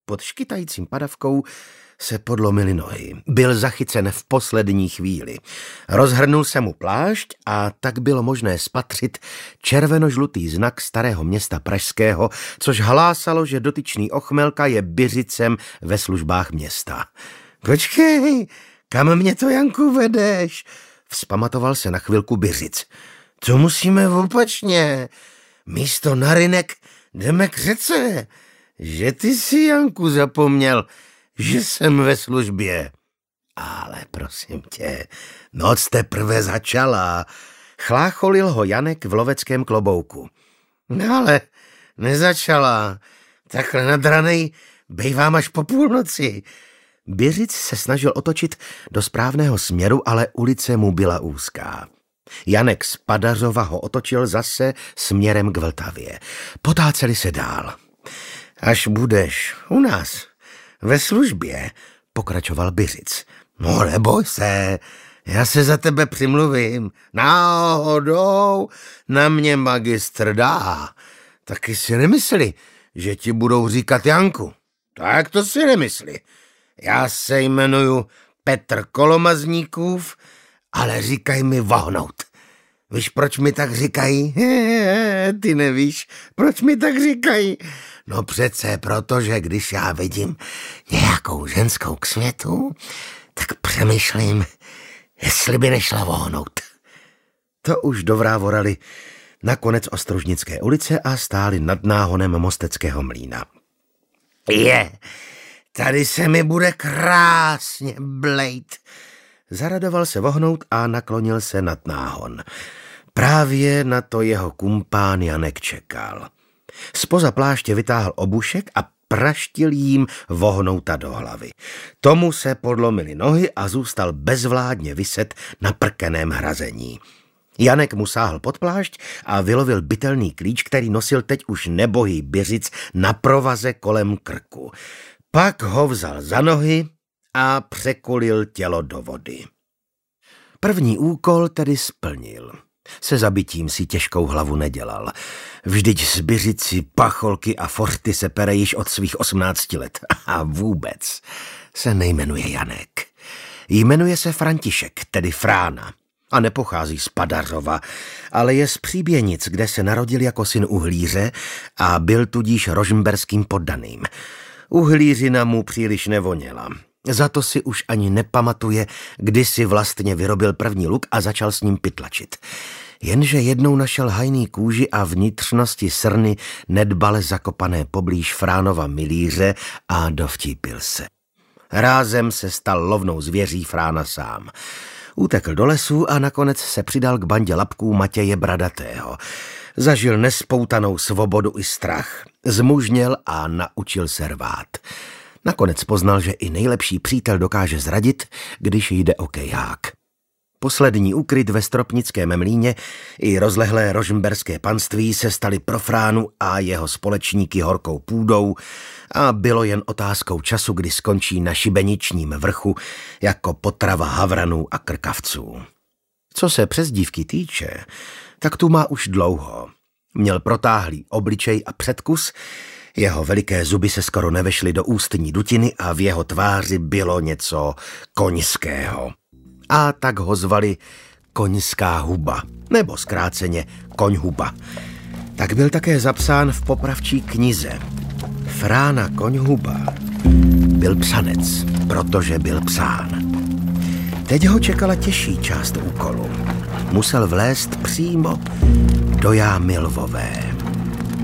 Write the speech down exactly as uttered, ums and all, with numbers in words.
pod škytajícím padavkou se podlomily nohy. Byl zachycen v poslední chvíli. Rozhrnul se mu plášť a tak bylo možné spatřit červeno-žlutý znak starého města pražského, což hlásalo, že dotyčný ochmelka je Byřicem ve službách města. Počkej, kam mě to, Janku, vedeš? Vzpamatoval se na chvilku Byřic. Co musíme opačně? Místo na rynek jdeme k řece. Že ty si, Janku, zapomněl, že jsem ve službě. Ale prosím tě, noc teprve začala. Chlácholil ho Janek v loveckém klobouku. No ale nezačala. Takhle nadranej bejvám až po půlnoci. Byřic se snažil otočit do správného směru, ale ulice mu byla úzká. Janek z Padařova ho otočil zase směrem k Vltavě. Potáceli se dál. Až budeš u nás ve službě, pokračoval Byřic. No neboj se, já se za tebe přimluvím. Náhodou na mě magistr dá. Taky si nemysli, že ti budou říkat Janku. Tak to si nemysli. Já se jmenuju Petr Kolomazníkův, ale říkaj mi Vohnout. Víš, proč mi tak říkají? Ty nevíš, proč mi tak říkají? No přece, protože když já vidím nějakou ženskou k světu, tak přemýšlím, jestli by nešla vohnout. To už dovrávorali na konec Ostružnické ulice a stáli nad náhonem Mosteckého mlýna. Je, tady se mi bude krásně blejt. Zaradoval se Vohnout a naklonil se nad náhon. Právě na to jeho kumpán Janek čekal. Zpoza pláště vytáhl obušek a praštil jím Vohnouta do hlavy. Tomu se podlomily nohy a zůstal bezvládně viset na prkeném hrazení. Janek mu sáhl pod plášť a vylovil bytelný klíč, který nosil teď už nebohý Byřic na provaze kolem krku. Pak ho vzal za nohy a překulil tělo do vody. První úkol tedy splnil. Se zabitím si těžkou hlavu nedělal. Vždyť z Byřici, Pacholky a Forty se pere již od svých osmnácti let. A vůbec se nejmenuje Janek. Jmenuje se František, tedy Frána. A nepochází z Padařova, ale je z Příběnic, kde se narodil jako syn uhlíře a byl tudíž rožmberským poddaným. Uhlířina mu příliš nevoněla. Za to si už ani nepamatuje, kdy si vlastně vyrobil první luk a začal s ním pytlačit. Jenže jednou našel hajný kůži a vnitřnosti srny nedbale zakopané poblíž Fránova milíře a dovtípil se. Rázem se stal lovnou zvěří Frána sám. Utekl do lesu a nakonec se přidal k bandě lapků Matěje Bradatého. Zažil nespoutanou svobodu i strach. Zmužněl a naučil se rvát. Nakonec poznal, že i nejlepší přítel dokáže zradit, když jde o keják. Poslední úkryt ve Stropnickém mlýně i rozlehlé rožmberské panství se staly pro Fránu a jeho společníky horkou půdou a bylo jen otázkou času, kdy skončí na šibeničním vrchu jako potrava havranů a krkavců. Co se přezdívky týče, tak tu má už dlouho. Měl protáhlý obličej a předkus, jeho veliké zuby se skoro nevešly do ústní dutiny a v jeho tváři bylo něco koňského. A tak ho zvali Koňská huba, nebo zkráceně Koňhuba. Tak byl také zapsán v popravčí knize. Frána Koňhuba byl psanec, protože byl psán. Teď ho čekala těžší část úkolu. Musel vlézt přímo do jámy lvové.